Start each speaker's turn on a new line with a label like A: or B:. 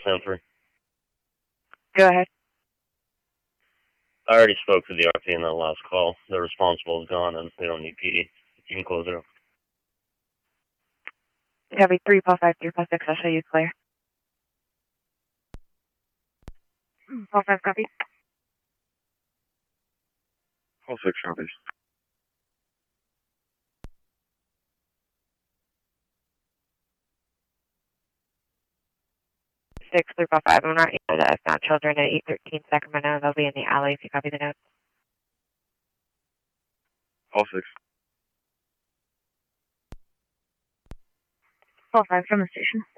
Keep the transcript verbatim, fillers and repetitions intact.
A: Sanford.
B: Go ahead.
A: I already spoke to the R P in that last call. The responsible is gone and they don't need P D. You can close it up.
B: Copy three plus five, three plus six, I'll show you clear. Plus five, copy.
C: All six copies.
B: Six, three plus five. I'm not able to found children at eight thirteen Sacramento. They'll be in the alley if you copy the notes.
C: All six.
B: All five from the station.